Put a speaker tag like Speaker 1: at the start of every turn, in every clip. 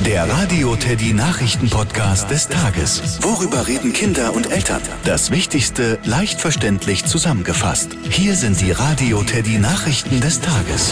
Speaker 1: Der Radio Teddy Nachrichten-Podcast des Tages. Worüber reden Kinder und Eltern? Das Wichtigste leicht verständlich zusammengefasst. Hier sind die Radio Teddy Nachrichten des Tages.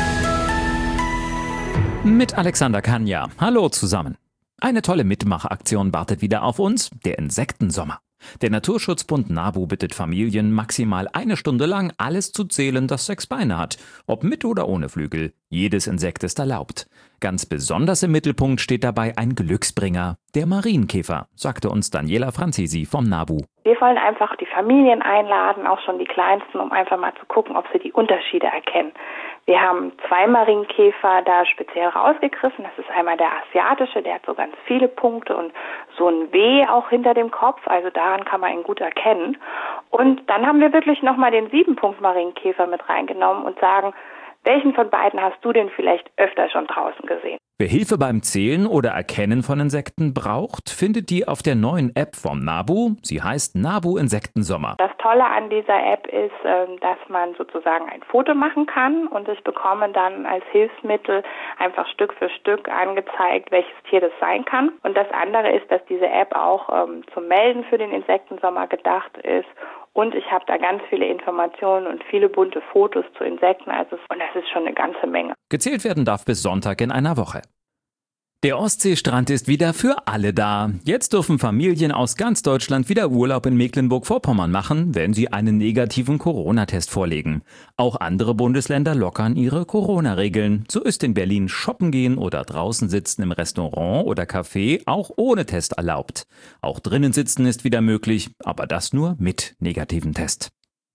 Speaker 2: Mit Alexander Kanja. Hallo zusammen. Eine tolle Mitmachaktion wartet wieder auf uns, der Insektensommer. Der Naturschutzbund NABU bittet Familien, maximal 1 Stunde lang alles zu zählen, das 6 Beine hat. Ob mit oder ohne Flügel. Jedes Insekt ist erlaubt. Ganz besonders im Mittelpunkt steht dabei ein Glücksbringer, der Marienkäfer, sagte uns Daniela Franzesi vom NABU.
Speaker 3: Wir wollen einfach die Familien einladen, auch schon die Kleinsten, um einfach mal zu gucken, ob sie die Unterschiede erkennen. Wir haben 2 Marienkäfer da speziell rausgegriffen. Das ist einmal der asiatische, der hat so ganz viele Punkte und so ein W auch hinter dem Kopf. Also daran kann man ihn gut erkennen. Und dann haben wir wirklich nochmal den 7-Punkt-Marienkäfer mit reingenommen und sagen, welchen von beiden hast du denn vielleicht öfter schon draußen gesehen?
Speaker 2: Wer Hilfe beim Zählen oder Erkennen von Insekten braucht, findet die auf der neuen App vom NABU. Sie heißt NABU Insektensommer.
Speaker 3: Das Tolle an dieser App ist, dass man sozusagen ein Foto machen kann und ich bekomme dann als Hilfsmittel einfach Stück für Stück angezeigt, welches Tier das sein kann. Und das andere ist, dass diese App auch zum Melden für den Insektensommer gedacht ist. Und ich habe da ganz viele Informationen und viele bunte Fotos zu Insekten. Und das ist schon eine ganze Menge.
Speaker 2: Gezählt werden darf bis Sonntag in einer Woche. Der Ostseestrand ist wieder für alle da. Jetzt dürfen Familien aus ganz Deutschland wieder Urlaub in Mecklenburg-Vorpommern machen, wenn sie einen negativen Corona-Test vorlegen. Auch andere Bundesländer lockern ihre Corona-Regeln. So ist in Berlin shoppen gehen oder draußen sitzen im Restaurant oder Café auch ohne Test erlaubt. Auch drinnen sitzen ist wieder möglich, aber das nur mit negativem Test.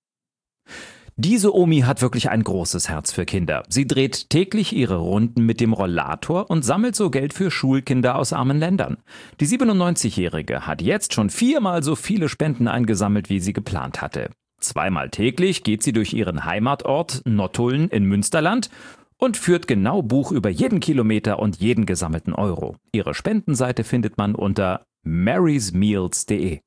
Speaker 2: Diese Omi hat wirklich ein großes Herz für Kinder. Sie dreht täglich ihre Runden mit dem Rollator und sammelt so Geld für Schulkinder aus armen Ländern. Die 97-Jährige hat jetzt schon 4-mal so viele Spenden eingesammelt, wie sie geplant hatte. 2-mal täglich geht sie durch ihren Heimatort Nottuln in Münsterland und führt genau Buch über jeden Kilometer und jeden gesammelten Euro. Ihre Spendenseite findet man unter marysmeals.de.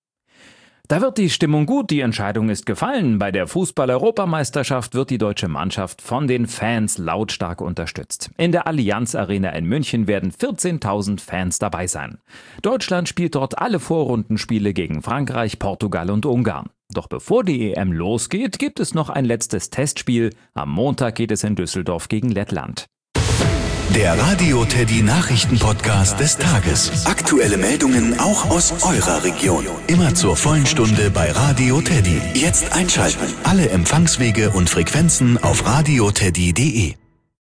Speaker 2: Da wird die Stimmung gut, die Entscheidung ist gefallen. Bei der Fußball-Europameisterschaft wird die deutsche Mannschaft von den Fans lautstark unterstützt. In der Allianz Arena in München werden 14.000 Fans dabei sein. Deutschland spielt dort alle Vorrundenspiele gegen Frankreich, Portugal und Ungarn. Doch bevor die EM losgeht, gibt es noch ein letztes Testspiel. Am Montag geht es in Düsseldorf gegen Lettland.
Speaker 1: Der Radio Teddy Nachrichten-Podcast des Tages. Aktuelle Meldungen auch aus eurer Region. Immer zur vollen Stunde bei Radio Teddy. Jetzt einschalten. Alle Empfangswege und Frequenzen auf radioteddy.de.